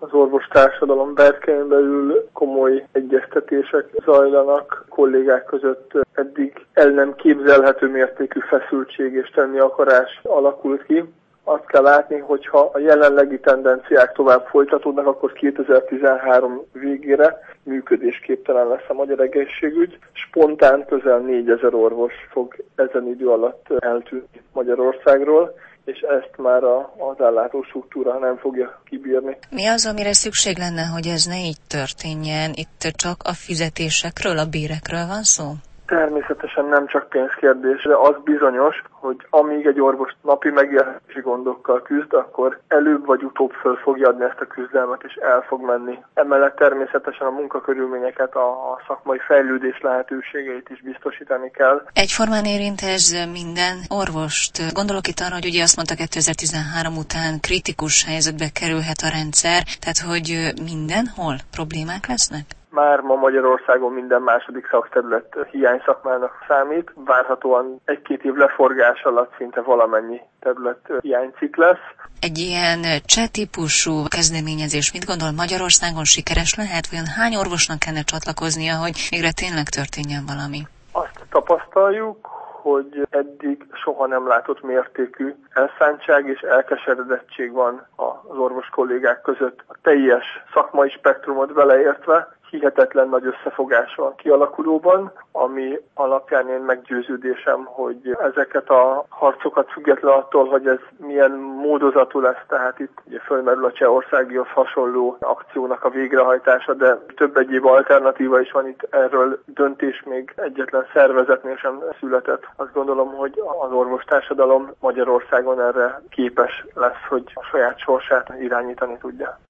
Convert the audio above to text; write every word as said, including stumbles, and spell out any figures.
Az orvostársadalom berkein belül komoly egyeztetések zajlanak, kollégák között eddig el nem képzelhető mértékű feszültség és tenni akarás alakult ki. Azt kell látni, hogyha a jelenlegi tendenciák tovább folytatódnak, akkor kétezer-tizenhárom végére működésképtelen lesz a magyar egészségügy. Spontán közel négyezer orvos fog ezen idő alatt eltűnni Magyarországról, és ezt már az ellátó struktúra nem fogja kibírni. Mi az, amire szükség lenne, hogy ez ne így történjen? Itt csak a fizetésekről, a bérekről van szó? Természetesen nem csak pénzkérdés, de az bizonyos, hogy amíg egy orvos napi megélhetési gondokkal küzd, akkor előbb vagy utóbb föl fogja adni ezt a küzdelmet, és el fog menni. Emellett természetesen a munkakörülményeket, a szakmai fejlődés lehetőségeit is biztosítani kell. Egyformán érint ez minden orvost. Gondolok itt arra, hogy ugye azt mondta, kétezer-tizenhárom után kritikus helyzetbe kerülhet a rendszer, tehát hogy mindenhol problémák lesznek? Már ma Magyarországon minden második szakterület hiányszakmának számít. Várhatóan egy-két év leforgás alatt szinte valamennyi terület hiánycikk lesz. Egy ilyen cseh-típusú kezdeményezés, mit gondol, Magyarországon sikeres lehet? Olyan hány orvosnak kellene csatlakoznia, hogy végre tényleg történjen valami? Azt tapasztaljuk, hogy eddig soha nem látott mértékű elszántság és elkeseredettség van az orvos kollégák között. A teljes szakmai spektrumot beleértve hihetetlen nagy összefogás van kialakulóban, ami alapján én meggyőződésem, hogy ezeket a harcokat független attól, hogy ez milyen módozatú lesz, tehát itt ugye fölmerül a csehországihoz hasonló akciónak a végrehajtása, de több egyéb alternatíva is van itt, erről döntés még egyetlen szervezetnél sem született. Azt gondolom, hogy az orvostársadalom Magyarországon erre képes lesz, hogy a saját sorsát irányítani tudja.